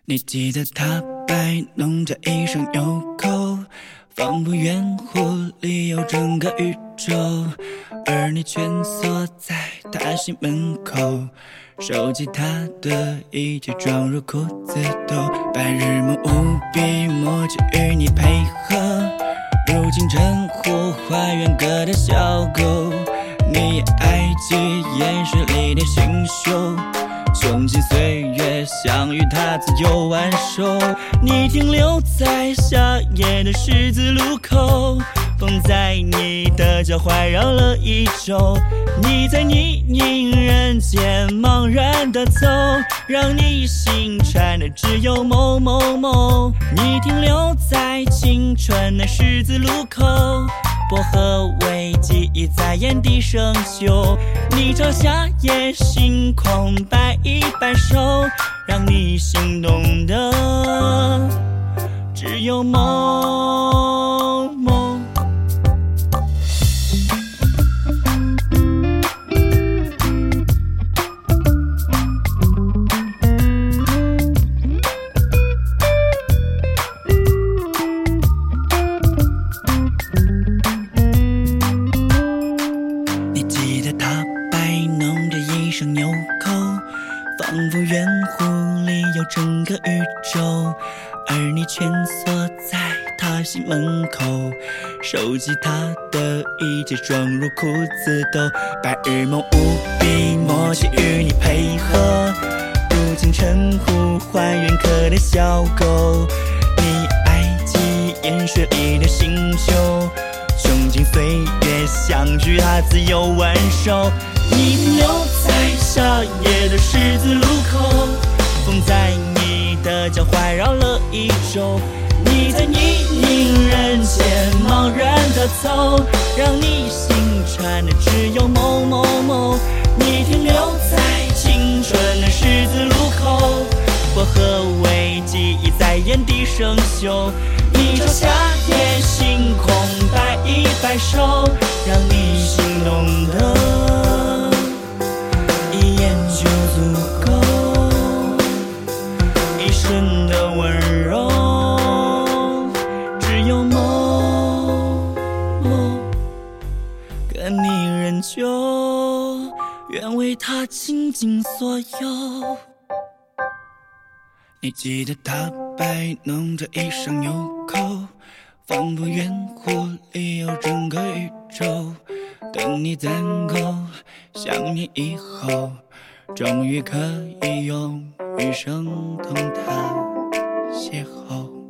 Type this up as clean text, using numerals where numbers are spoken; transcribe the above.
你记得他摆弄着一双纽扣，仿佛圆弧里有整个宇宙，而你蜷缩在他心门口，收集他的一切装入裤子兜。白日梦无比默契与你配合，如今称呼花园歌的小狗，你也爱记岩石里的星宿，穷尽岁月想与他自由玩手。你停留在夏夜的十字路口，风在你的脚踝绕了一周，你在泥泞人间茫然地走，让你心缠的只有某某某。你停留在青春的十字路口，薄荷味记忆在眼底生锈，你朝夏夜星空摆一摆手，让你心动的只有某某。纽扣仿佛圆弧里有整个宇宙，而你蜷缩在他心门口，收集他的一切装入裤子兜。白日梦无比默契与你配合，如今称呼还原可的小狗，你爱记岩水里的星宿，穷尽岁月想与他自由玩手。你停留在夏夜的十字路口，风在你的脚踝绕了一周，你在泥泞人间茫然地走，让你心缠的只有某某某。你停留在青春的十字路口，薄荷味记忆在眼底生锈，你朝夏夜星空摆一摆手，让你心动的一眼就足够，一生的温柔只有某某个你仍旧愿为他倾尽所有。你记得他摆弄着一双纽扣，仿佛圆弧里有整个宇宙，等你攒够想念以后，终于可以用余生同他邂逅。